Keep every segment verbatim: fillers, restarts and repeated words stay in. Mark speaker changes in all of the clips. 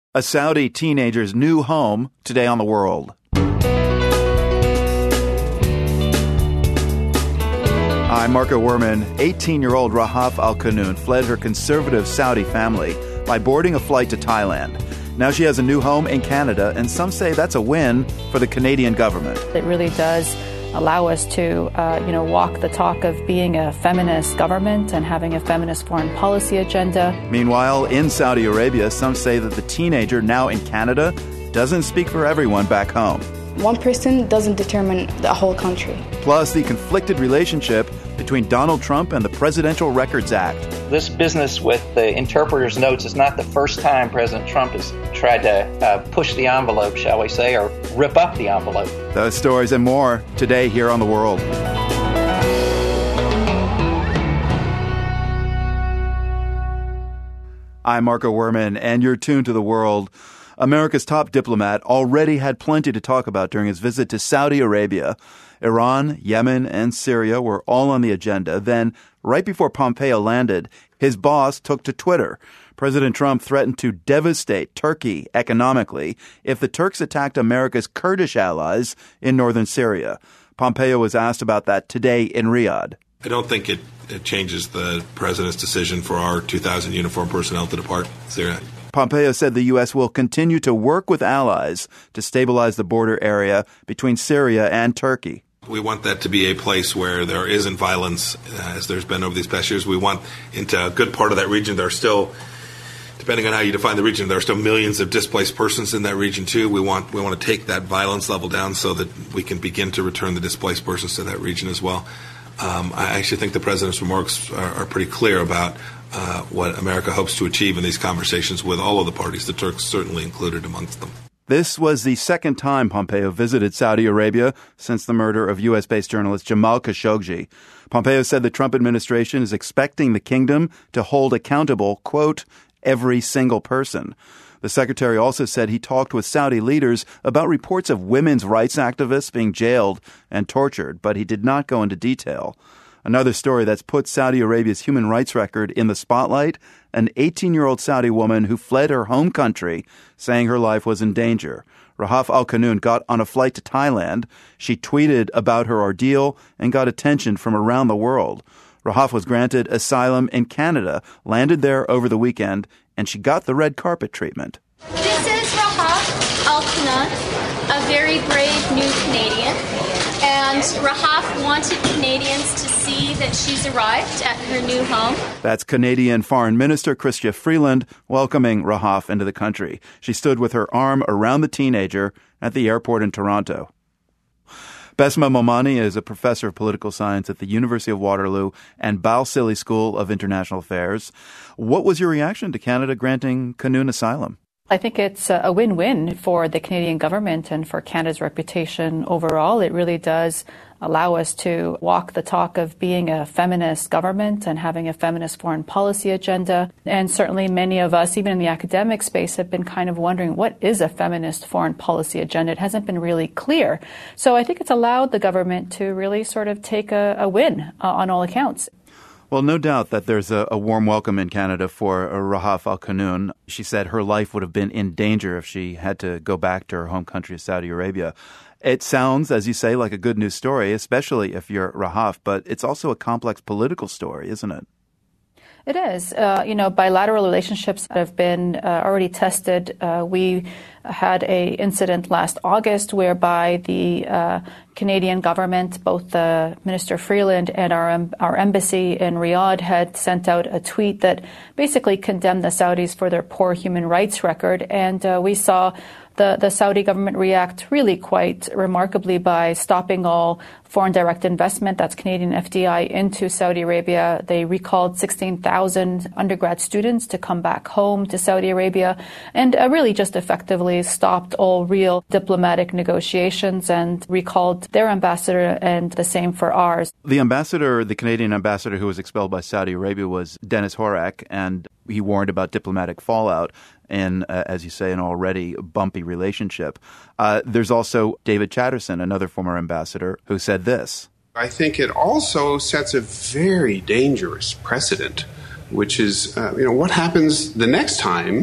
Speaker 1: A Saudi teenager's new home, today on The World. I'm Marco Werman. eighteen-year-old Rahaf Al-Qunun fled her conservative Saudi family by boarding a flight to Thailand. Now she has a new home in Canada, and some say that's a win for the Canadian government.
Speaker 2: It really does allow us to, uh, you know, walk the talk of being a feminist government and having a feminist foreign policy agenda.
Speaker 1: Meanwhile, in Saudi Arabia, some say that the teenager now in Canada doesn't speak for everyone back home.
Speaker 3: One person doesn't determine the whole country.
Speaker 1: Plus, the conflicted relationship between Donald Trump and the Presidential Records Act.
Speaker 4: This business with the interpreter's notes is not the first time President Trump has tried to uh, push the envelope, shall we say, or rip up the envelope.
Speaker 1: Those stories and more today here on The World. I'm Marco Werman, and you're tuned to The World. America's top diplomat already had plenty to talk about during his visit to Saudi Arabia. Iran, Yemen, and Syria were all on the agenda. Then, right before Pompeo landed, his boss took to Twitter. President Trump threatened to devastate Turkey economically if the Turks attacked America's Kurdish allies in northern Syria. Pompeo was asked about that today in Riyadh.
Speaker 5: I don't think it, it changes the president's decision for our two thousand uniformed personnel to depart Syria.
Speaker 1: Pompeo said the U S will continue to work with allies to stabilize the border area between Syria and Turkey.
Speaker 5: We want that to be a place where there isn't violence, uh, as there's been over these past years. We want into a good part of that region. There are still, depending on how you define the region, there are still millions of displaced persons in that region too. We want we want to take that violence level down so that we can begin to return the displaced persons to that region as well. Um, I actually think the president's remarks are, are pretty clear about uh, what America hopes to achieve in these conversations with all of the parties, the Turks certainly included amongst them.
Speaker 1: This was the second time Pompeo visited Saudi Arabia since the murder of U S-based journalist Jamal Khashoggi. Pompeo said the Trump administration is expecting the kingdom to hold accountable, quote, every single person. The secretary also said he talked with Saudi leaders about reports of women's rights activists being jailed and tortured, but he did not go into detail. Another story that's put Saudi Arabia's human rights record in the spotlight, an eighteen-year-old Saudi woman who fled her home country, saying her life was in danger. Rahaf Al-Qunun got on a flight to Thailand. She tweeted about her ordeal and got attention from around the world. Rahaf was granted asylum in Canada, landed there over the weekend, and she got the red carpet treatment.
Speaker 6: This is Rahaf Al-Qunun, a very brave new Canadian. And Rahaf wanted Canadians to see that she's arrived at her new home.
Speaker 1: That's Canadian Foreign Minister Chrystia Freeland welcoming Rahaf into the country. She stood with her arm around the teenager at the airport in Toronto. Besma Momani is a professor of political science at the University of Waterloo and Balsillie School of International Affairs. What was your reaction to Canada granting Qunun asylum?
Speaker 2: I think it's a win-win for the Canadian government and for Canada's reputation overall. It really does allow us to walk the talk of being a feminist government and having a feminist foreign policy agenda. And certainly many of us, even in the academic space, have been kind of wondering, what is a feminist foreign policy agenda? It hasn't been really clear. So I think it's allowed the government to really sort of take a, a win uh, on all accounts.
Speaker 1: Well, no doubt that there's a, a warm welcome in Canada for Rahaf Al-Qunun. She said her life would have been in danger if she had to go back to her home country of Saudi Arabia. It sounds, as you say, like a good news story, especially if you're Rahaf, but it's also a complex political story, isn't it?
Speaker 2: It is. Uh, you know, bilateral relationships have been uh, already tested. Uh, we had a incident last August whereby the uh, Canadian government, both the Minister Freeland and our our embassy in Riyadh, had sent out a tweet that basically condemned the Saudis for their poor human rights record, and uh, we saw the, the Saudi government react really quite remarkably by stopping all foreign direct investment, that's Canadian F D I, into Saudi Arabia. They recalled sixteen thousand undergrad students to come back home to Saudi Arabia and uh, really just effectively stopped all real diplomatic negotiations and recalled their ambassador, and the same for ours.
Speaker 1: The ambassador, the Canadian ambassador who was expelled by Saudi Arabia, was Denis Horak, and he warned about diplomatic fallout in, uh, as you say, an already bumpy relationship. Uh, there's also David Chatterson, another former ambassador, who said this.
Speaker 7: I think it also sets a very dangerous precedent, which is, uh, you know, what happens the next time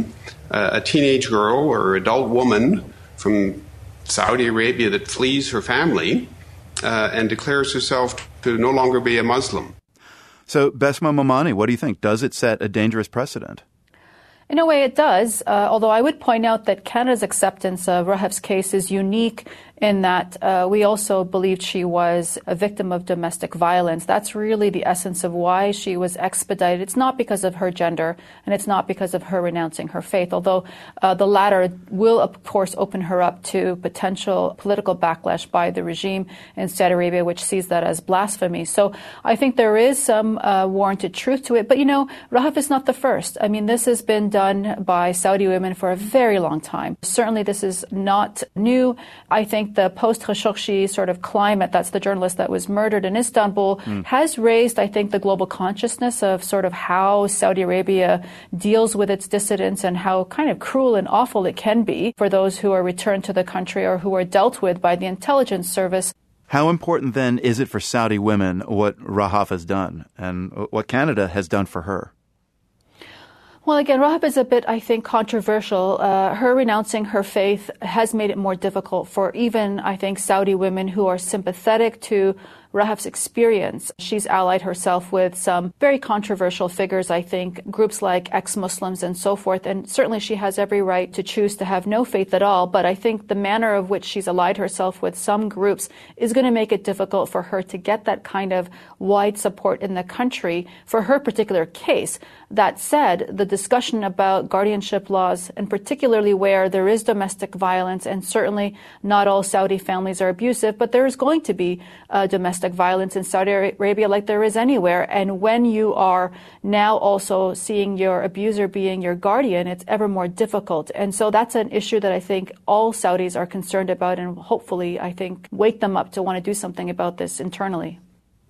Speaker 7: uh, a teenage girl or adult woman from Saudi Arabia that flees her family uh, and declares herself to no longer be a Muslim.
Speaker 1: So, Besma Momani, what do you think? Does it set a dangerous precedent?
Speaker 2: In a way, it does, uh, although I would point out that Canada's acceptance of Rahaf's case is unique in that uh, we also believed she was a victim of domestic violence. That's really the essence of why she was expedited. It's not because of her gender, and it's not because of her renouncing her faith, although uh, the latter will, of course, open her up to potential political backlash by the regime in Saudi Arabia, which sees that as blasphemy. So I think there is some uh, warranted truth to it. But, you know, Rahaf is not the first. I mean, this has been done by Saudi women for a very long time. Certainly this is not new. I think the post-Khashoggi sort of climate, that's the journalist that was murdered in Istanbul, mm. has raised, I think, the global consciousness of sort of how Saudi Arabia deals with its dissidents and how kind of cruel and awful it can be for those who are returned to the country or who are dealt with by the intelligence service.
Speaker 1: How important, then, is it for Saudi women what Rahaf has done and what Canada has done for her?
Speaker 2: Well, again, Rahaf is a bit, I think, controversial. Uh, her renouncing her faith has made it more difficult for even, I think, Saudi women who are sympathetic to Rahaf's experience. She's allied herself with some very controversial figures, I think, groups like ex-Muslims and so forth. And certainly she has every right to choose to have no faith at all. But I think the manner of which she's allied herself with some groups is going to make it difficult for her to get that kind of wide support in the country for her particular case. That said, the discussion about guardianship laws, and particularly where there is domestic violence, and certainly not all Saudi families are abusive, but there is going to be uh, domestic violence in Saudi Arabia like there is anywhere. And when you are now also seeing your abuser being your guardian, it's ever more difficult. And so that's an issue that I think all Saudis are concerned about, and hopefully, I think, wake them up to want to do something about this internally.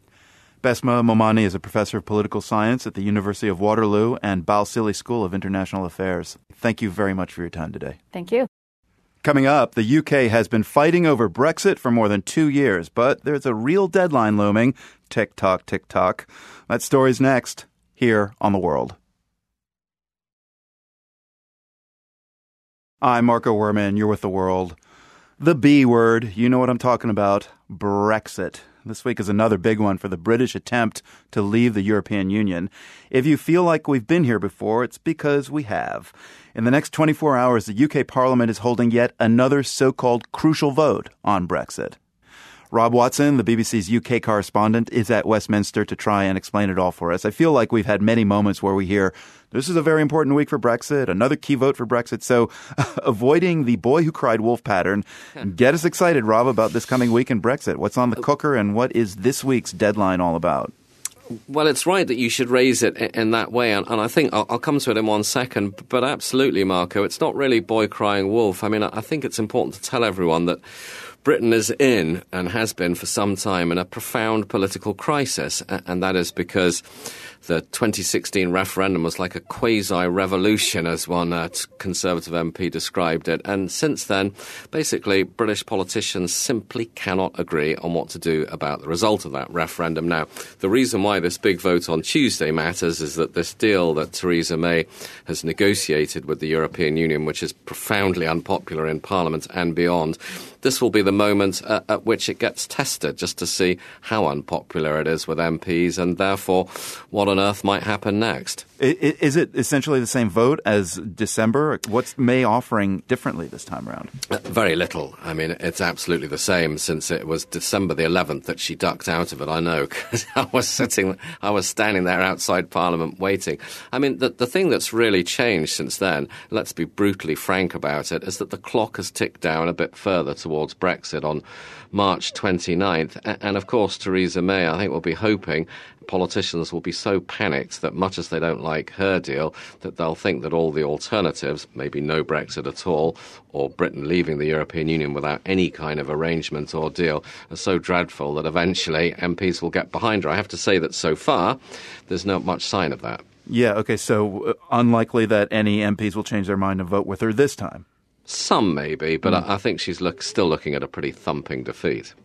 Speaker 1: Besma Momani is a professor of political science at the University of Waterloo and Balsillie School of International Affairs. Thank you very much for your time today.
Speaker 2: Thank you.
Speaker 1: Coming up, the U K has been fighting over Brexit for more than two years, but there's a real deadline looming. Tick-tock, tick-tock. That story's next, here on The World. I'm Marco Werman. You're with The World. The B word, you know what I'm talking about, Brexit. This week is another big one for the British attempt to leave the European Union. If you feel like we've been here before, it's because we have. In the next twenty-four hours, the U K Parliament is holding yet another so-called crucial vote on Brexit. Rob Watson, the B B C's U K correspondent, is at Westminster to try and explain it all for us. I feel like we've had many moments where we hear, this is a very important week for Brexit, another key vote for Brexit. So avoiding the boy who cried wolf pattern, get us excited, Rob, about this coming week in Brexit. What's on the cooker and what is this week's deadline all about?
Speaker 8: Well, it's right that you should raise it in that way, and, and I think I'll, I'll come to it in one second, but absolutely, Marco, it's not really boy crying wolf. I mean, I think it's important to tell everyone that Britain is in, and has been for some time, in a profound political crisis, and that is because the twenty sixteen referendum was like a quasi-revolution, as one uh, Conservative M P described it. And since then, basically, British politicians simply cannot agree on what to do about the result of that referendum. Now, the reason why this big vote on Tuesday matters is that this deal that Theresa May has negotiated with the European Union, which is profoundly unpopular in Parliament and beyond, this will be the moment uh, at which it gets tested, just to see how unpopular it is with M Ps, and therefore what on earth might happen next.
Speaker 1: Is it essentially the same vote as December? What's May offering differently this time around?
Speaker 8: Uh, very little. I mean, it's absolutely the same, since it was December the eleventh that she ducked out of it. I know, because I was sitting, I was standing there outside Parliament waiting. I mean, the, the thing that's really changed since then, let's be brutally frank about it, is that the clock has ticked down a bit further towards Brexit on March twenty-ninth. And, of course, Theresa May, I think, will be hoping politicians will be so panicked that, much as they don't like her deal, that they'll think that all the alternatives, maybe no Brexit at all, or Britain leaving the European Union without any kind of arrangement or deal, are so dreadful that eventually M Ps will get behind her. I have to say that so far, there's not much sign of that.
Speaker 1: Yeah, okay, so uh, unlikely that any M Ps will change their mind and vote with her this time.
Speaker 8: Some maybe, but mm. I, I think she's look, still looking at a pretty thumping defeat.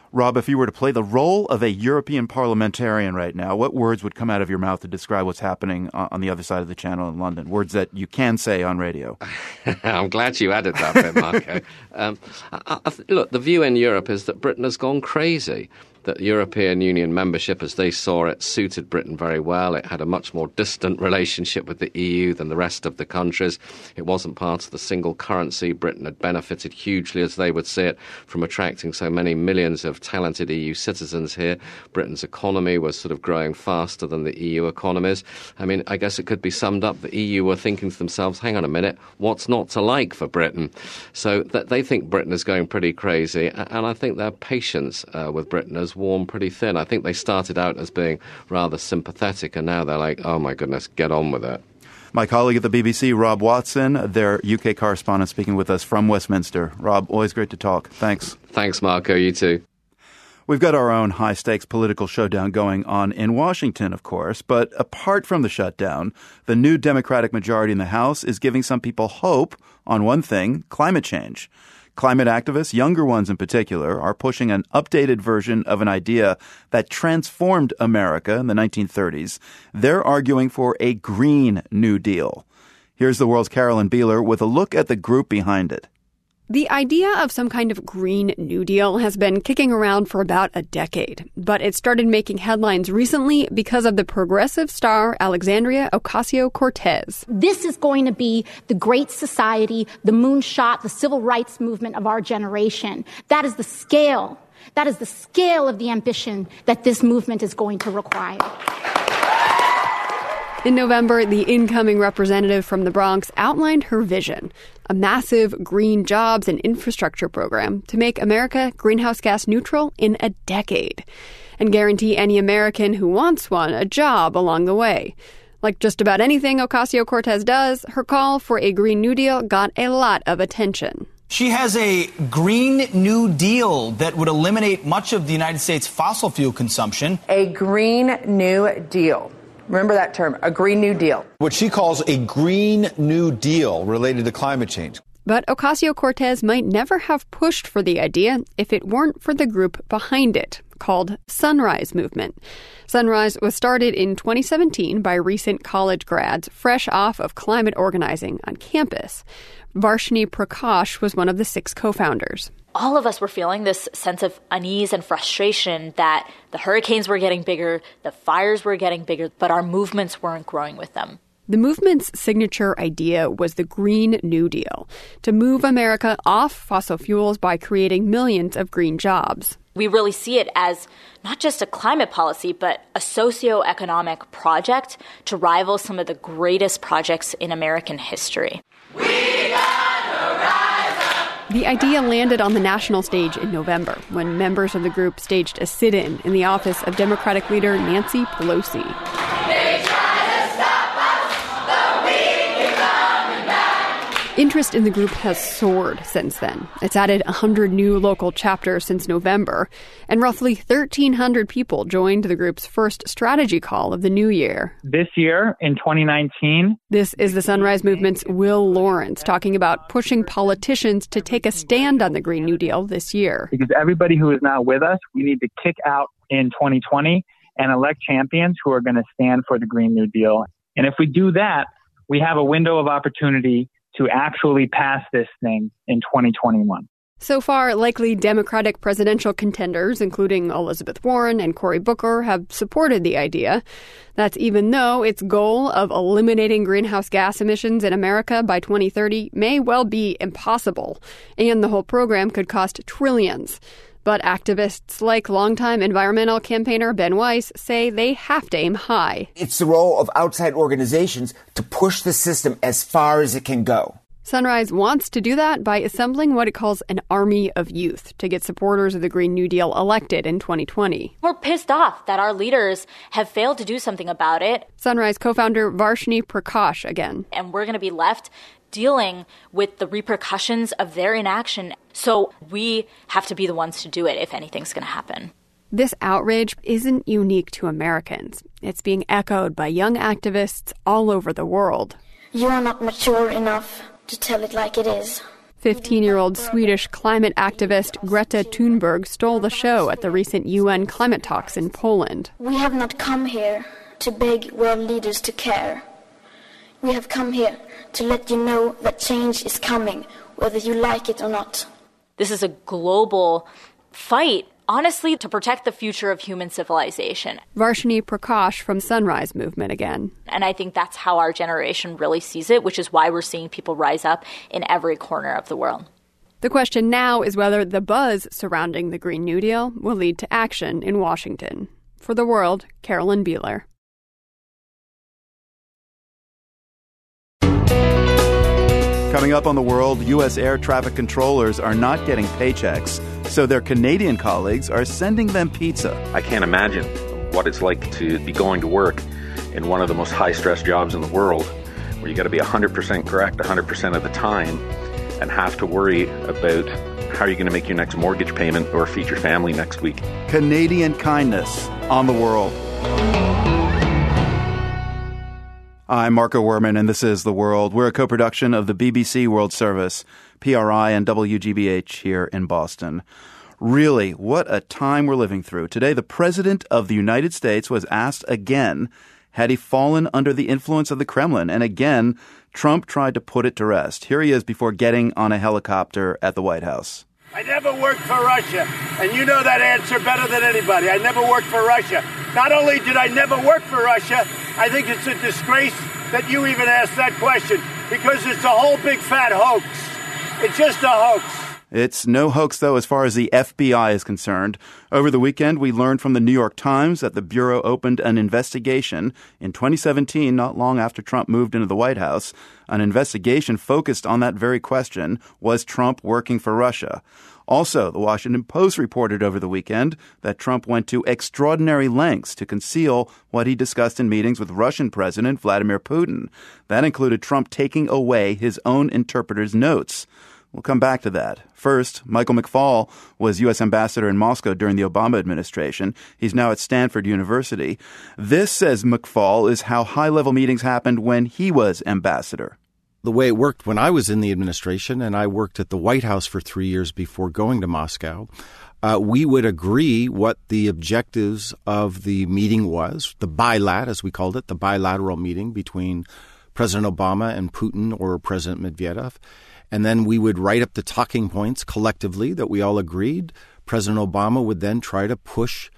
Speaker 1: Rob, if you were to play the role of a European parliamentarian right now, what words would come out of your mouth to describe what's happening on the other side of the channel in London? Words that you can say on radio.
Speaker 8: I'm glad you added that bit, Marco. um, I, I, look, the view in Europe is that Britain has gone crazy. That European Union membership, as they saw it, suited Britain very well. It had a much more distant relationship with the E U than the rest of the countries. It wasn't part of the single currency. Britain had benefited hugely, as they would see it, from attracting so many millions of talented E U citizens here. Britain's economy was sort of growing faster than the E U economies. I mean, I guess it could be summed up. The E U were thinking to themselves, hang on a minute, what's not to like for Britain? So that they think Britain is going pretty crazy, and I think their patience uh, with Britain has worn pretty thin. I think they started out as being rather sympathetic, and now they're like, oh my goodness, get on with it.
Speaker 1: My colleague at the B B C, Rob Watson, their U K correspondent, speaking with us from Westminster. Rob, always great to talk. Thanks.
Speaker 8: Thanks, Marco. You too.
Speaker 1: We've got our own high-stakes political showdown going on in Washington, of course, but apart from the shutdown, the new Democratic majority in the House is giving some people hope on one thing, climate change. Climate activists, younger ones in particular, are pushing an updated version of an idea that transformed America in the nineteen thirties. They're arguing for a Green New Deal. Here's the World's Carolyn Beeler with a look at the group behind it.
Speaker 9: The idea of some kind of Green New Deal has been kicking around for about a decade, but it started making headlines recently because of the progressive star Alexandria Ocasio-Cortez.
Speaker 10: This is going to be the great society, the moonshot, the civil rights movement of our generation. That is the scale. That is the scale of the ambition that this movement is going to require.
Speaker 9: In November, the incoming representative from the Bronx outlined her vision, a massive green jobs and infrastructure program to make America greenhouse gas neutral in a decade and guarantee any American who wants one a job along the way. Like just about anything Ocasio-Cortez does, her call for a Green New Deal got a lot of attention.
Speaker 11: She has a Green New Deal that would eliminate much of the United States fossil fuel consumption.
Speaker 12: A Green New Deal. Remember that term, a Green New Deal.
Speaker 13: What she calls a Green New Deal related to climate change.
Speaker 9: But Ocasio-Cortez might never have pushed for the idea if it weren't for the group behind it, called Sunrise Movement. Sunrise was started in twenty seventeen by recent college grads fresh off of climate organizing on campus. Varshini Prakash was one of the six co-founders.
Speaker 14: All of us were feeling this sense of unease and frustration that the hurricanes were getting bigger, the fires were getting bigger, but our movements weren't growing with them.
Speaker 9: The movement's signature idea was the Green New Deal, to move America off fossil fuels by creating millions of green jobs.
Speaker 14: We really see it as not just a climate policy, but a socio-economic project to rival some of the greatest projects in American history.
Speaker 9: We gotta rise up. The idea landed on the national stage in November when members of the group staged a sit-in in the office of Democratic leader Nancy Pelosi. They try to stop us, but we keep coming back. Interest in the group has soared since then. It's added one hundred new local chapters since November, and roughly thirteen hundred people joined the group's first strategy call of the new year.
Speaker 15: This year, in twenty nineteen...
Speaker 9: This is the Sunrise Movement's Will Lawrence talking about pushing politicians to take a stand on the Green New Deal this year.
Speaker 15: Because everybody who is not with us, we need to kick out in twenty twenty and elect champions who are going to stand for the Green New Deal. And if we do that, we have a window of opportunity to actually pass this thing in twenty twenty-one.
Speaker 9: So far, likely Democratic presidential contenders, including Elizabeth Warren and Cory Booker, have supported the idea. That's even though its goal of eliminating greenhouse gas emissions in America by twenty thirty may well be impossible, and the whole program could cost trillions. But activists like longtime environmental campaigner Ben Weiss say they have to aim high.
Speaker 16: It's the role of outside organizations to push the system as far as it can go.
Speaker 9: Sunrise wants to do that by assembling what it calls an army of youth to get supporters of the Green New Deal elected in twenty twenty.
Speaker 14: We're pissed off that our leaders have failed to do something about it.
Speaker 9: Sunrise co-founder Varshini Prakash again.
Speaker 14: And we're going to be left dealing with the repercussions of their inaction. So we have to be the ones to do it if anything's going to happen.
Speaker 9: This outrage isn't unique to Americans. It's being echoed by young activists all over the world.
Speaker 17: You are not mature enough to tell it like it is.
Speaker 9: fifteen-year-old Swedish climate activist Greta Thunberg stole the show at the recent U N climate talks in Poland.
Speaker 17: We have not come here to beg world leaders to care. We have come here to let you know that change is coming, whether you like it or not.
Speaker 14: This is a global fight, honestly, to protect the future of human civilization.
Speaker 9: Varshini Prakash from Sunrise Movement again.
Speaker 14: And I think that's how our generation really sees it, which is why we're seeing people rise up in every corner of the world.
Speaker 9: The question now is whether the buzz surrounding the Green New Deal will lead to action in Washington. For The World, Carolyn Beeler.
Speaker 1: Coming up on The World, U S air traffic controllers are not getting paychecks, so their Canadian colleagues are sending them pizza.
Speaker 18: I can't imagine what it's like to be going to work in one of the most high-stress jobs in the world, where you got to be one hundred percent correct one hundred percent of the time and have to worry about how you're going to make your next mortgage payment or feed your family next week.
Speaker 1: Canadian kindness on The World. I'm Marco Werman, and this is The World. We're a co-production of the B B C World Service, P R I, and W G B H here in Boston. Really, what a time we're living through. Today, the President of the United States was asked again, had he fallen under the influence of the Kremlin? And again, Trump tried to put it to rest. Here he is before getting on a helicopter at the White House.
Speaker 19: I never worked for Russia, and you know that answer better than anybody. I never worked for Russia. Not only did I never work for Russia, I think it's a disgrace that you even asked that question, because it's a whole big fat hoax. It's just a hoax.
Speaker 1: It's no hoax, though, as far as the F B I is concerned. Over the weekend, we learned from the New York Times that the Bureau opened an investigation in twenty seventeen, not long after Trump moved into the White House. An investigation focused on that very question: was Trump working for Russia? Also, the Washington Post reported over the weekend that Trump went to extraordinary lengths to conceal what he discussed in meetings with Russian President Vladimir Putin. That included Trump taking away his own interpreter's notes. We'll come back to that. First, Michael McFaul was U S ambassador in Moscow during the Obama administration. He's now at Stanford University. This, says McFaul, is how high-level meetings happened when he was ambassador.
Speaker 20: The way it worked when I was in the administration, and I worked at the White House for three years before going to Moscow, uh, we would agree what the objectives of the meeting was, the bilat, as we called it, the bilateral meeting between President Obama and Putin or President Medvedev. And then we would write up the talking points collectively that we all agreed. President Obama would then try to push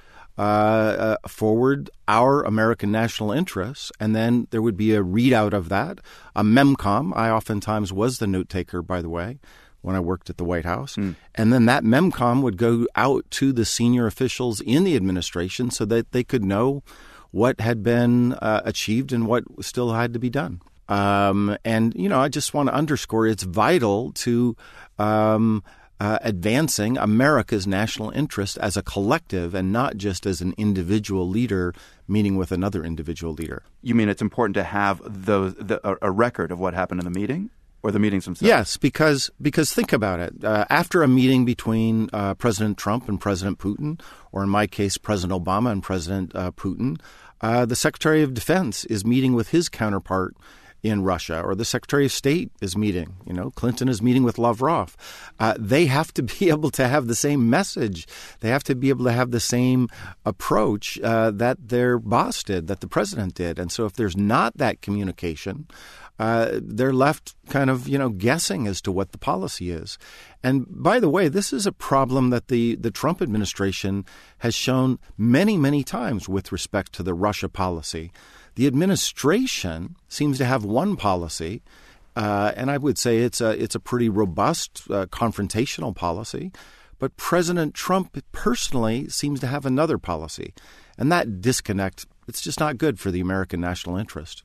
Speaker 20: Uh, uh, forward our American national interests, and then there would be a readout of that, a memcom. I oftentimes was the note taker, by the way, when I worked at the White House. Mm. And then that memcom would go out to the senior officials in the administration so that they could know what had been uh, achieved and what still had to be done. Um, and, you know, I just want to underscore it's vital to um Uh, advancing America's national interest as a collective and not just as an individual leader meeting with another individual leader.
Speaker 1: You mean it's important to have those, the, a, a record of what happened in the meeting or the meetings themselves?
Speaker 20: Yes, because because think about it. Uh, after a meeting between uh, President Trump and President Putin, or in my case, President Obama and President uh, Putin, uh, the Secretary of Defense is meeting with his counterpart in Russia, or the Secretary of State is meeting. You know, Clinton is meeting with Lavrov. Uh, they have to be able to have the same message. They have to be able to have the same approach uh, that their boss did, that the president did. And so if there's not that communication, uh, they're left kind of, you know, guessing as to what the policy is. And by the way, this is a problem that the, the Trump administration has shown many, many times with respect to the Russia policy. The administration seems to have one policy, uh, and I would say it's a it's a pretty robust uh, confrontational policy. But President Trump personally seems to have another policy, and that disconnect, it's just not good for the American national interest.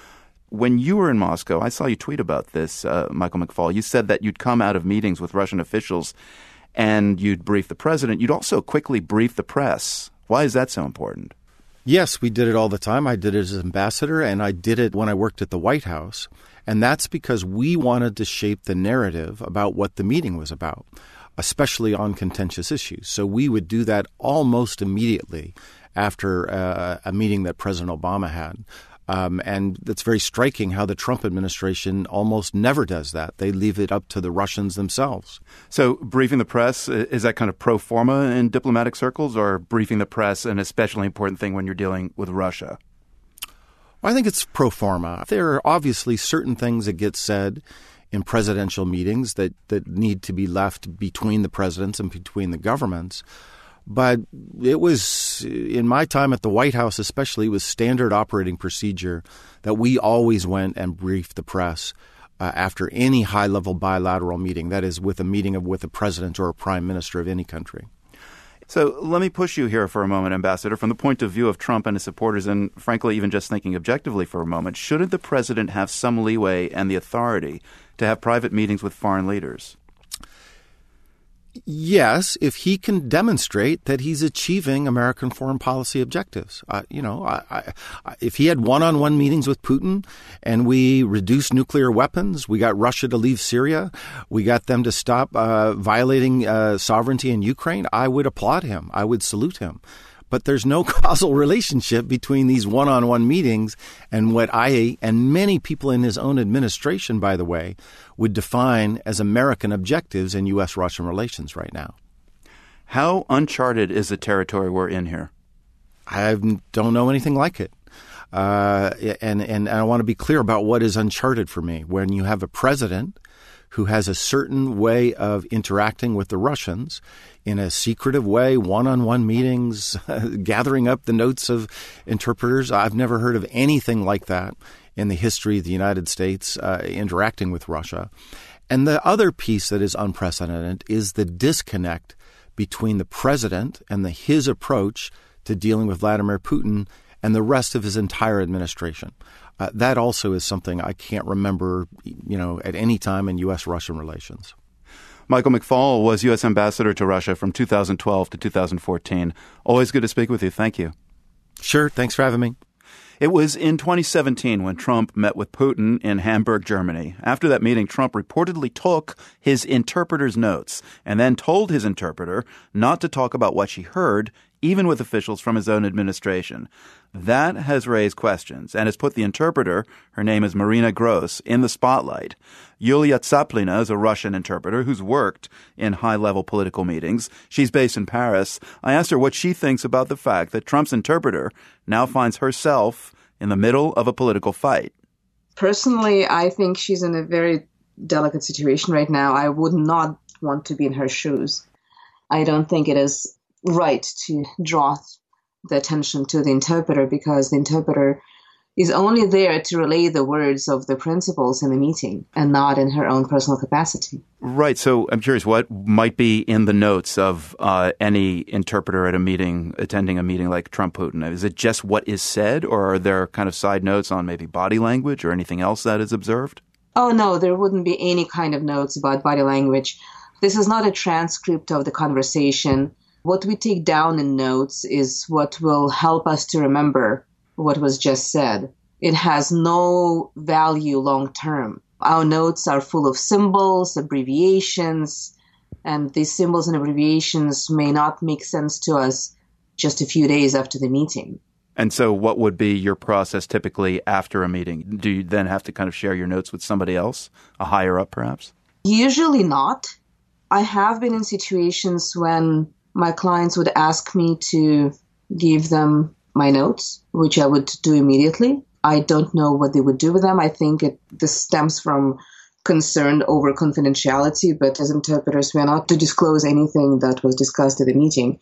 Speaker 1: When you were in Moscow, I saw you tweet about this, uh, Michael McFaul. You said that you'd come out of meetings with Russian officials and you'd brief the president. You'd also quickly brief the press. Why is that so important?
Speaker 20: Yes, we did it all the time. I did it as ambassador, and I did it when I worked at the White House. And that's because we wanted to shape the narrative about what the meeting was about, especially on contentious issues. So we would do that almost immediately after uh, a meeting that President Obama had. Um, and it's very striking how the Trump administration almost never does that. They leave it up to the Russians themselves.
Speaker 1: So briefing the press, is that kind of pro forma in diplomatic circles, or briefing the press an especially important thing when you're dealing with Russia?
Speaker 20: Well, I think it's pro forma. There are obviously certain things that get said in presidential meetings that, that need to be left between the presidents and between the governments. But it was, in my time at the White House especially, it was standard operating procedure that we always went and briefed the press uh, after any high-level bilateral meeting, that is, with a meeting of, with a president or a prime minister of any country.
Speaker 1: So let me push you here for a moment, Ambassador. From the point of view of Trump and his supporters, and frankly, even just thinking objectively for a moment, shouldn't the president have some leeway and the authority to have private meetings with foreign leaders?
Speaker 20: Yes, if he can demonstrate that he's achieving American foreign policy objectives. Uh, you know, I, I, if he had one-on-one meetings with Putin and we reduced nuclear weapons, we got Russia to leave Syria, we got them to stop uh, violating uh, sovereignty in Ukraine, I would applaud him. I would salute him. But there's no causal relationship between these one-on-one meetings and what I and many people in his own administration, by the way, would define as American objectives in U S Russian relations right now.
Speaker 1: How uncharted is the territory we're in here?
Speaker 20: I don't know anything like it. Uh, and, and I want to be clear about what is uncharted for me. When you have a president who has a certain way of interacting with the Russians in a secretive way, one-on-one meetings, gathering up the notes of interpreters. I've never heard of anything like that in the history of the United States uh, interacting with Russia. And the other piece that is unprecedented is the disconnect between the president and the, his approach to dealing with Vladimir Putin and the rest of his entire administration. Uh, that also is something I can't remember, you know, at any time in U S Russian relations.
Speaker 1: Michael McFaul was U S ambassador to Russia from two thousand twelve to two thousand fourteen. Always good to speak with you. Thank you.
Speaker 20: Sure. Thanks for having me.
Speaker 1: It was in twenty seventeen when Trump met with Putin in Hamburg, Germany. After that meeting, Trump reportedly took his interpreter's notes and then told his interpreter not to talk about what she heard, even with officials from his own administration. That has raised questions and has put the interpreter, her name is Marina Gross, in the spotlight. Yulia Tsaplina is a Russian interpreter who's worked in high-level political meetings. She's based in Paris. I asked her what she thinks about the fact that Trump's interpreter now finds herself in the middle of a political fight.
Speaker 21: Personally, I think she's in a very delicate situation right now. I would not want to be in her shoes. I don't think it is right to draw the attention to the interpreter because the interpreter is only there to relay the words of the principals in the meeting and not in her own personal capacity.
Speaker 1: Right. So I'm curious, what might be in the notes of uh, any interpreter at a meeting, attending a meeting like Trump-Putin? Is it just what is said, or are there kind of side notes on maybe body language or anything else that is observed?
Speaker 21: Oh, no, there wouldn't be any kind of notes about body language. This is not a transcript of the conversation. What we take down in notes is what will help us to remember what was just said. It has no value long term. Our notes are full of symbols, abbreviations, and these symbols and abbreviations may not make sense to us just a few days after the meeting.
Speaker 1: And so what would be your process typically after a meeting? Do you then have to kind of share your notes with somebody else, a higher up perhaps?
Speaker 21: Usually not. I have been in situations when my clients would ask me to give them my notes, which I would do immediately. I don't know what they would do with them. I think it, this stems from concern over confidentiality, but as interpreters, we are not to disclose anything that was discussed at the meeting.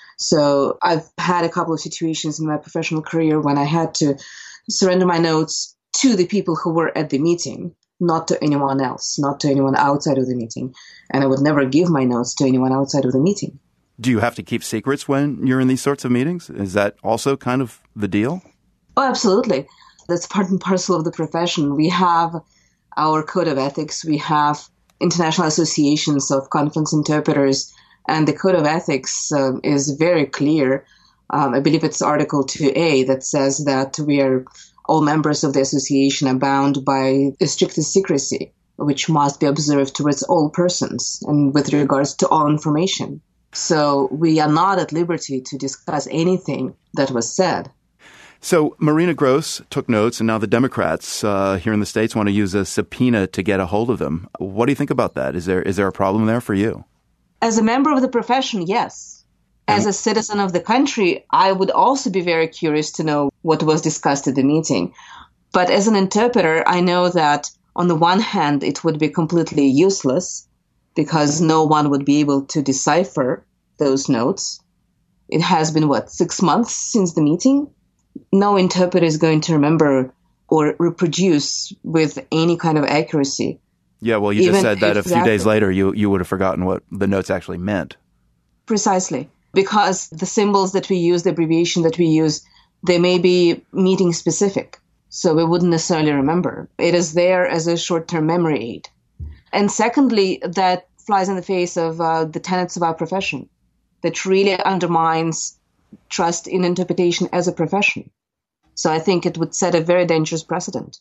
Speaker 21: So I've had a couple of situations in my professional career when I had to surrender my notes to the people who were at the meeting, not to anyone else, not to anyone outside of the meeting. And I would never give my notes to anyone outside of the meeting.
Speaker 1: Do you have to keep secrets when you're in these sorts of meetings? Is that also kind of the deal?
Speaker 21: Oh, absolutely. That's part and parcel of the profession. We have our code of ethics. We have international associations of conference interpreters, and the code of ethics uh, is very clear. Um, I believe it's Article two A that says that we are all members of the association are bound by the strictest secrecy, which must be observed towards all persons and with regards to all information. So we are not at liberty to discuss anything that was said.
Speaker 1: So Marina Gross took notes, and now the Democrats uh, here in the States want to use a subpoena to get a hold of them. What do you think about that? Is there is there a problem there for you?
Speaker 21: As a member of the profession, yes. As a citizen of the country, I would also be very curious to know what was discussed at the meeting. But as an interpreter, I know that on the one hand, it would be completely useless because no one would be able to decipher those notes. It has been, what, six months since the meeting? No interpreter is going to remember or reproduce with any kind of accuracy.
Speaker 1: Yeah, well, you
Speaker 21: Even
Speaker 1: just said that
Speaker 21: exactly.
Speaker 1: a few days later you, you would have forgotten what the notes actually meant.
Speaker 21: Precisely. Because the symbols that we use, the abbreviation that we use, they may be meeting specific. So we wouldn't necessarily remember. It is there as a short-term memory aid. And secondly, that flies in the face of uh, the tenets of our profession. That really undermines trust in interpretation as a profession. So I think it would set a very dangerous precedent.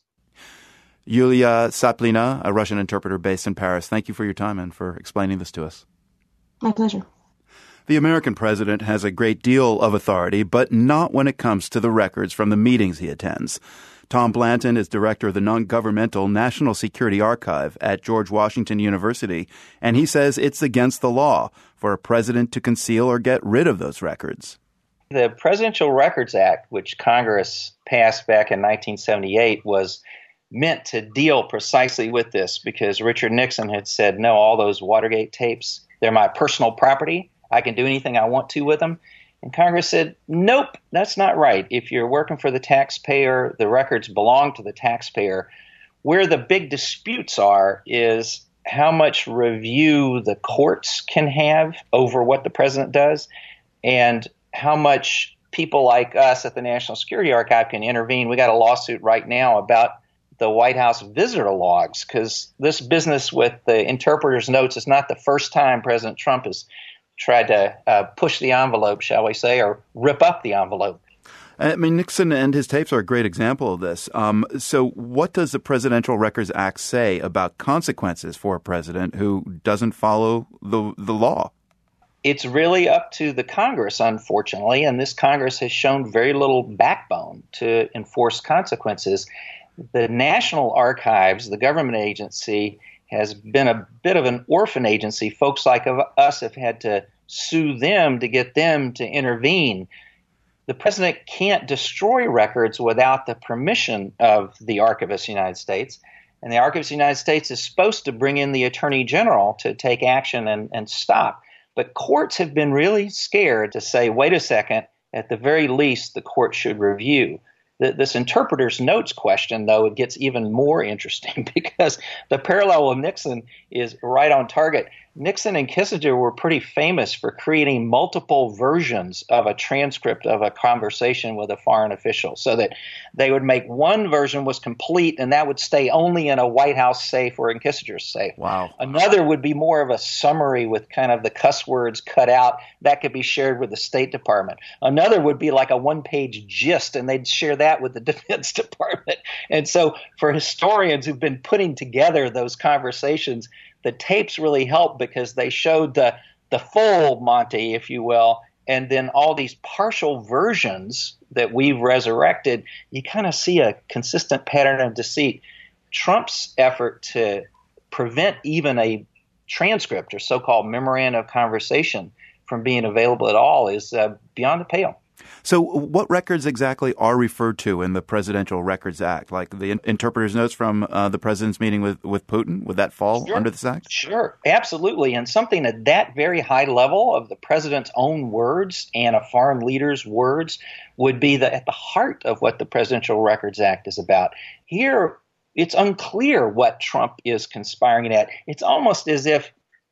Speaker 1: Yulia Saplina, a Russian interpreter based in Paris, thank you for your time and for explaining this to us.
Speaker 21: My pleasure.
Speaker 1: The American president has a great deal of authority, but not when it comes to the records from the meetings he attends. Tom Blanton is director of the non-governmental National Security Archive at George Washington University, and he says it's against the law for a president to conceal or get rid of those records.
Speaker 4: The Presidential Records Act, which Congress passed back in nineteen seventy-eight, was meant to deal precisely with this because Richard Nixon had said, no, all those Watergate tapes, they're my personal property. I can do anything I want to with them. And Congress said, nope, that's not right. If you're working for the taxpayer, the records belong to the taxpayer. Where the big disputes are is how much review the courts can have over what the president does and how much people like us at the National Security Archive can intervene. We got a lawsuit right now about the White House visitor logs because this business with the interpreter's notes is not the first time President Trump has tried to uh, push the envelope, shall we say, or rip up the envelope.
Speaker 1: I mean, Nixon and his tapes are a great example of this. Um, so what does the Presidential Records Act say about consequences for a president who doesn't follow the the law?
Speaker 4: It's really up to the Congress, unfortunately, and this Congress has shown very little backbone to enforce consequences. The National Archives, the government agency, has been a bit of an orphan agency. Folks like us have had to sue them to get them to intervene. The president can't destroy records without the permission of the Archivist of the United States. And the Archivist of the United States is supposed to bring in the Attorney General to take action and, and stop. But courts have been really scared to say, wait a second, at the very least, the court should review. The, this interpreter's notes question, though, it gets even more interesting because the parallel of Nixon is right on target. Nixon and Kissinger were pretty famous for creating multiple versions of a transcript of a conversation with a foreign official so that they would make one version was complete and that would stay only in a White House safe or in Kissinger's safe.
Speaker 1: Wow.
Speaker 4: Another would be more of a summary with kind of the cuss words cut out that could be shared with the State Department. Another would be like a one-page gist and they'd share that with the Defense Department. And so for historians who've been putting together those conversations, the tapes really helped because they showed the the full Monty, if you will, and then all these partial versions that we've resurrected. You kind of see a consistent pattern of deceit. Trump's effort to prevent even a transcript or so-called memorandum of conversation from being available at all is uh, beyond the pale.
Speaker 1: So what records exactly are referred to in the Presidential Records Act? Like the in- interpreter's notes from uh, the president's meeting with, with Putin? Would that fall
Speaker 4: Sure.
Speaker 1: under this act?
Speaker 4: Sure, absolutely. And something at that very high level of the president's own words and a foreign leader's words would be the, at the heart of what the Presidential Records Act is about. Here, it's unclear what Trump is conspiring at. It's almost as if,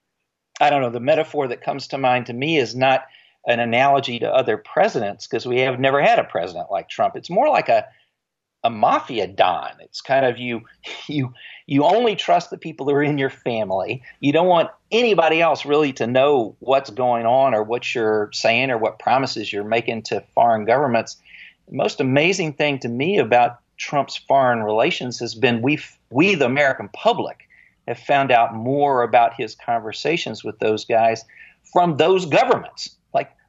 Speaker 4: I don't know, the metaphor that comes to mind to me is not an analogy to other presidents because we have never had a president like Trump. It's more like a a mafia don. It's kind of you you you only trust the people who are in your family. You don't want anybody else really to know what's going on or what you're saying or what promises you're making to foreign governments. The most amazing thing to me about Trump's foreign relations has been we we the American public have found out more about his conversations with those guys from those governments. Like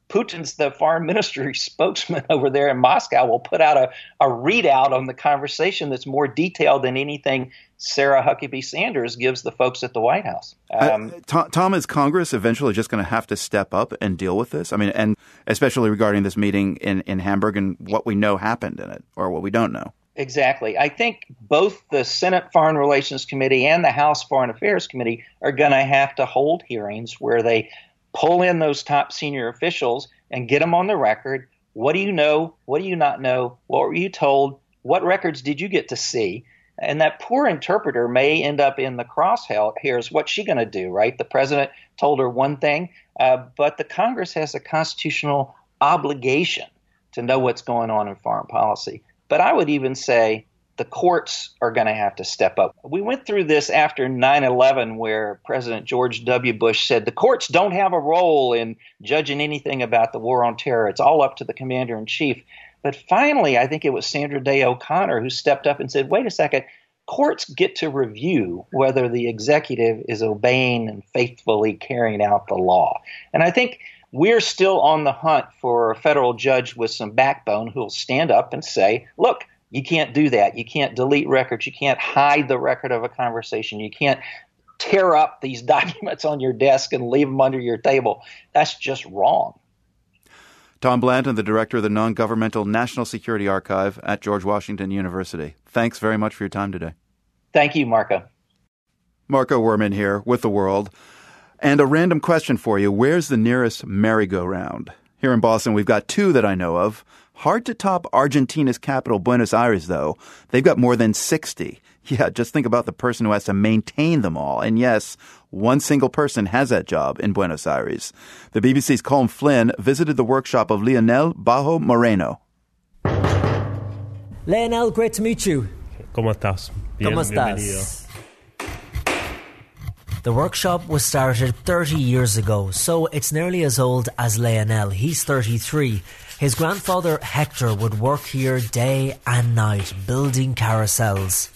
Speaker 4: Putin's the foreign ministry spokesman over there in Moscow will put out a, a readout on the conversation that's more detailed than anything Sarah Huckabee Sanders gives the folks at the White House. Um,
Speaker 1: uh, Tom, Tom, is Congress eventually just going to have to step up and deal with this? I mean, and especially regarding this meeting in, in Hamburg and what we know happened in it or what we don't know.
Speaker 4: Exactly. I think both the Senate Foreign Relations Committee and the House Foreign Affairs Committee are going to have to hold hearings where they pull in those top senior officials and get them on the record. What do you know? What do you not know? What were you told? What records did you get to see? And that poor interpreter may end up in the crosshairs. What's she going to do, right? The president told her one thing, uh, but the Congress has a constitutional obligation to know what's going on in foreign policy. But I would even say the courts are going to have to step up. We went through this after nine eleven where President George W. Bush said the courts don't have a role in judging anything about the war on terror. It's all up to the commander-in-chief. But finally, I think it was Sandra Day O'Connor who stepped up and said, wait a second, courts get to review whether the executive is obeying and faithfully carrying out the law. And I think we're still on the hunt for a federal judge with some backbone who will stand up and say, look, you can't do that. You can't delete records. You can't hide the record of a conversation. You can't tear up these documents on your desk and leave them under your table. That's just wrong.
Speaker 1: Tom Blanton, the director of the Non-Governmental National Security Archive at George Washington University. Thanks very much for your time today.
Speaker 4: Thank you, Marco.
Speaker 1: Marco Werman here with The World. And a random question for you. Where's the nearest merry-go-round? Here in Boston, we've got two that I know of. Hard to top Argentina's capital, Buenos Aires, though. They've got more than sixty. Yeah, just think about the person who has to maintain them all. And yes, one single person has that job in Buenos Aires. The B B C's Colm Flynn visited the workshop of Leonel Bajo Moreno.
Speaker 3: Leonel, great to meet you.
Speaker 22: ¿Cómo estás? Bien,
Speaker 3: ¿Cómo estás? The workshop was started thirty years ago, so it's nearly as old as Leonel. He's thirty-three. His grandfather, Hector, would work here day and night, building carousels.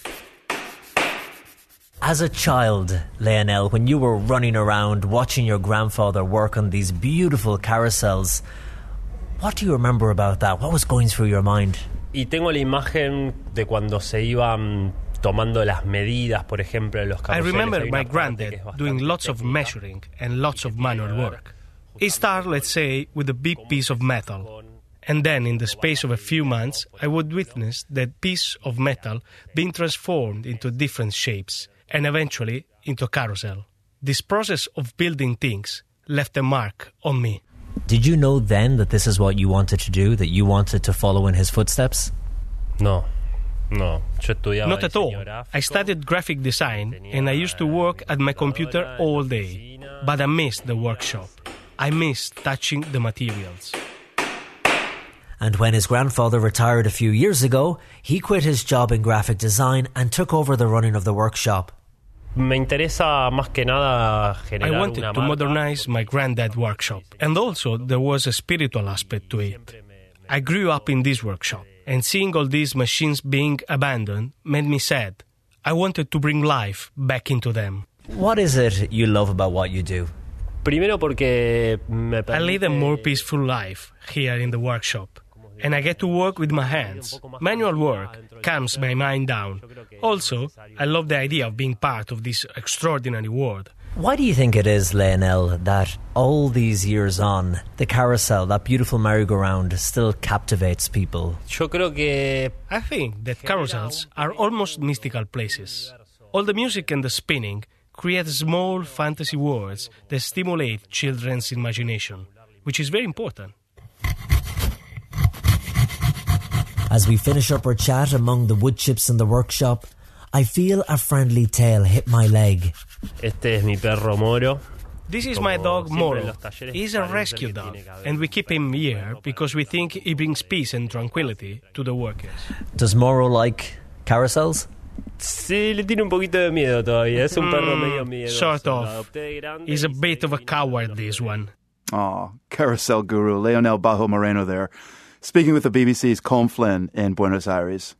Speaker 3: As a child, Leonel, when you were running around watching your grandfather work on these beautiful carousels, what do you remember about that? What was going through your mind?
Speaker 22: Y tengo la imagen de cuando se iban tomando las medidas, por ejemplo, en los
Speaker 23: I remember my granddad doing lots of measuring and lots of manual work. It started, let's say, with a big piece of metal. And then, in the space of a few months, I would witness that piece of metal being transformed into different shapes and eventually into a carousel. This process of building things left a mark on me.
Speaker 3: Did you know then that this is what you wanted to do, that you wanted to follow in his footsteps?
Speaker 22: No. No,
Speaker 23: Not at all. I studied graphic design and I used to work at my computer all day. But I missed the workshop. I missed touching the materials.
Speaker 3: And when his grandfather retired a few years ago, he quit his job in graphic design and took over the running of the workshop.
Speaker 22: Me interesa más que nada generar
Speaker 23: I wanted to modernize my granddad's workshop. And also there was a spiritual aspect to it. I grew up in this workshop. And seeing all these machines being abandoned made me sad. I wanted to bring life back into them.
Speaker 3: What is it you love about what you do?
Speaker 22: Primero porque me
Speaker 23: I lead a more peaceful life here in the workshop. And I get to work with my hands. Manual work calms my mind down. Also, I love the idea of being part of this extraordinary world.
Speaker 3: Why do you think it is, Leonel, that all these years on, the carousel, that beautiful merry-go-round, still captivates people?
Speaker 23: I think that carousels are almost mystical places. All the music and the spinning create small fantasy worlds that stimulate children's imagination, which is very important.
Speaker 3: As we finish up our chat among the wood chips in the workshop, I feel a friendly tail hit my leg.
Speaker 22: Este es mi perro Moro.
Speaker 23: This is my dog Moro. He's a rescue dog, and we keep him here because we think he brings peace and tranquility to the workers.
Speaker 3: Does Moro like carousels?
Speaker 22: Sí, le tiene un poquito de miedo todavía. Es un perro medio miedoso.
Speaker 23: Sort of. He's a bit of a coward, this one.
Speaker 1: Aw, carousel guru Leonel Bajo Moreno there, speaking with the B B C's Colm Flynn in Buenos Aires.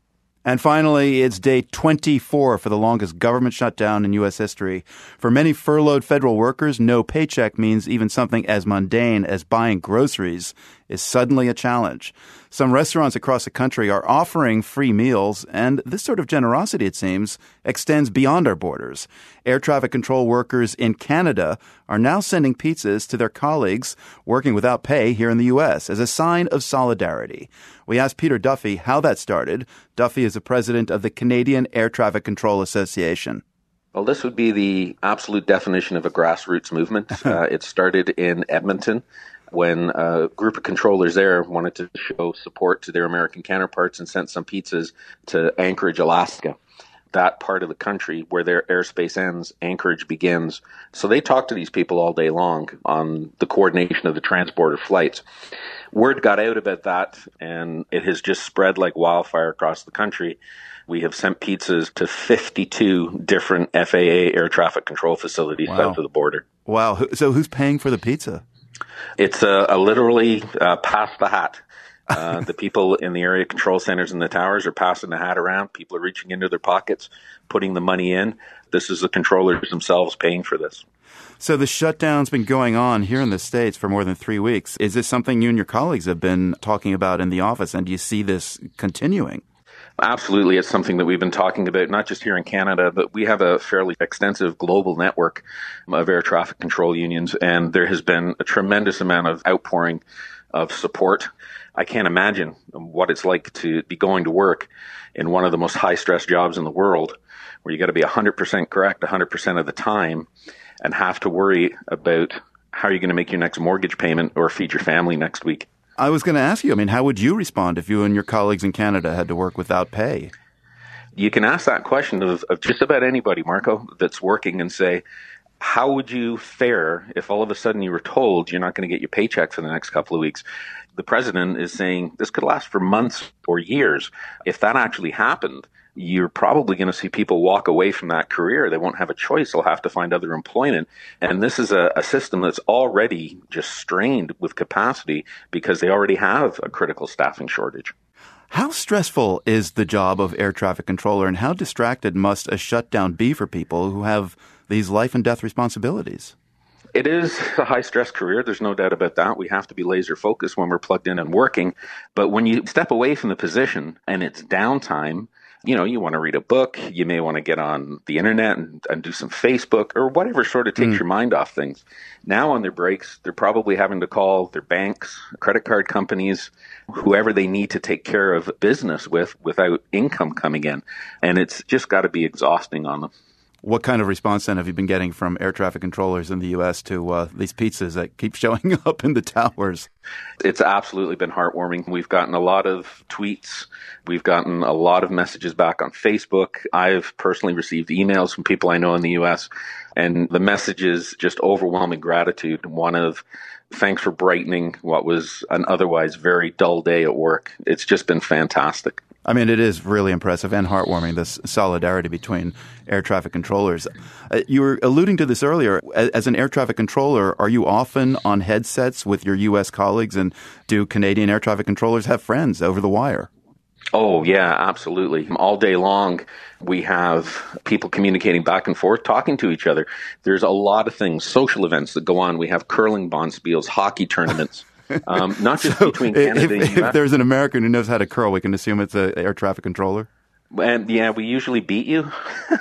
Speaker 1: And finally, it's day twenty-four for the longest government shutdown in U S history. For many furloughed federal workers, no paycheck means even something as mundane as buying groceries is suddenly a challenge. Some restaurants across the country are offering free meals, and this sort of generosity, it seems, extends beyond our borders. Air traffic control workers in Canada are now sending pizzas to their colleagues working without pay here in the U S as a sign of solidarity. We asked Peter Duffy how that started. Duffy is the president of the Canadian Air Traffic Control Association.
Speaker 18: Well, this would be the absolute definition of a grassroots movement. uh, it started in Edmonton when a group of controllers there wanted to show support to their American counterparts and sent some pizzas to Anchorage, Alaska. That part of the country where their airspace ends, Anchorage begins. So they talked to these people all day long on the coordination of the transborder flights. Word got out about that, and it has just spread like wildfire across the country. We have sent pizzas to fifty-two different F A A air traffic control facilities
Speaker 1: Wow.
Speaker 18: south of the border.
Speaker 1: Wow. So who's paying for the pizza?
Speaker 18: It's a, a literally uh, pass the hat. Uh, the people in the area control centers and the towers are passing the hat around. People are reaching into their pockets, putting the money in. This is the controllers themselves paying for this.
Speaker 1: So the shutdown's been going on here in the States for more than three weeks. Is this something you and your colleagues have been talking about in the office, and do you see this continuing?
Speaker 18: Absolutely. It's something that we've been talking about, not just here in Canada, but we have a fairly extensive global network of air traffic control unions, and there has been a tremendous amount of outpouring of support. I can't imagine what it's like to be going to work in one of the most high-stress jobs in the world, where you got to be one hundred percent correct one hundred percent of the time and have to worry about how you're going to make your next mortgage payment or feed your family next week.
Speaker 1: I was going to ask you, I mean, how would you respond if you and your colleagues in Canada had to work without pay?
Speaker 18: You can ask that question of, of just about anybody, Marco, that's working and say, how would you fare if all of a sudden you were told you're not going to get your paycheck for the next couple of weeks? The president is saying this could last for months or years. If that actually happened, you're probably going to see people walk away from that career. They won't have a choice. They'll have to find other employment. And this is a, a system that's already just strained with capacity because they already have a critical staffing shortage.
Speaker 1: How stressful is the job of air traffic controller, and how distracted must a shutdown be for people who have these life and death responsibilities?
Speaker 18: It is a high-stress career. There's no doubt about that. We have to be laser-focused when we're plugged in and working. But when you step away from the position and it's downtime, you know, you want to read a book, you may want to get on the internet and, and do some Facebook or whatever sort of takes mm. your mind off things. Now on their breaks, they're probably having to call their banks, credit card companies, whoever they need to take care of business with without income coming in. And it's just got to be exhausting on them.
Speaker 1: What kind of response then have you been getting from air traffic controllers in the U S to uh, these pizzas that keep showing up in the towers?
Speaker 18: It's absolutely been heartwarming. We've gotten a lot of tweets. We've gotten a lot of messages back on Facebook. I've personally received emails from people I know in the U S, and the message is just overwhelming gratitude. One of thanks for brightening what was an otherwise very dull day at work. It's just been fantastic.
Speaker 1: I mean, it is really impressive and heartwarming, this solidarity between air traffic controllers. Uh, you were alluding to this earlier. As an air traffic controller, are you often on headsets with your U S colleagues, and do Canadian air traffic controllers have friends over the wire?
Speaker 18: Oh, yeah, absolutely. All day long, we have people communicating back and forth, talking to each other. There's a lot of things, social events that go on. We have curling bonspiels, hockey tournaments. Um, not just so between Canada
Speaker 1: if,
Speaker 18: and
Speaker 1: if
Speaker 18: U S.
Speaker 1: If there's an American who knows how to curl, we can assume it's an air traffic controller?
Speaker 18: And yeah, we usually beat you.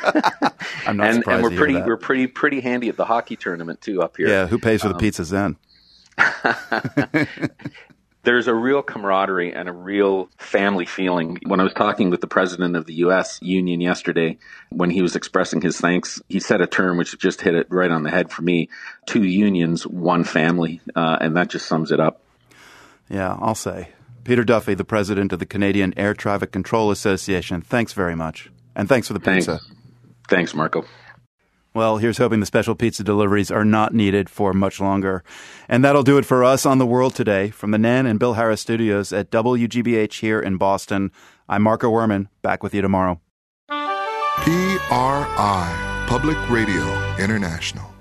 Speaker 1: I'm not
Speaker 18: and,
Speaker 1: surprised
Speaker 18: and we're
Speaker 1: to
Speaker 18: pretty
Speaker 1: hear that.
Speaker 18: We're pretty pretty handy at the hockey tournament too up here.
Speaker 1: Yeah, who pays for
Speaker 18: um,
Speaker 1: the pizzas then?
Speaker 18: There's a real camaraderie and a real family feeling. When I was talking with the president of the U S union yesterday, when he was expressing his thanks, he said a term which just hit it right on the head for me: two unions, one family, uh, and that just sums it up.
Speaker 1: Yeah, I'll say. Peter Duffy, the president of the Canadian Air Traffic Control Association, thanks very much. And thanks for the pizza.
Speaker 18: Thanks, thanks Marco.
Speaker 1: Well, here's hoping the special pizza deliveries are not needed for much longer. And that'll do it for us on The World Today. From the Nan and Bill Harris studios at W G B H here in Boston, I'm Marco Werman, back with you tomorrow.
Speaker 5: P R I, Public Radio International.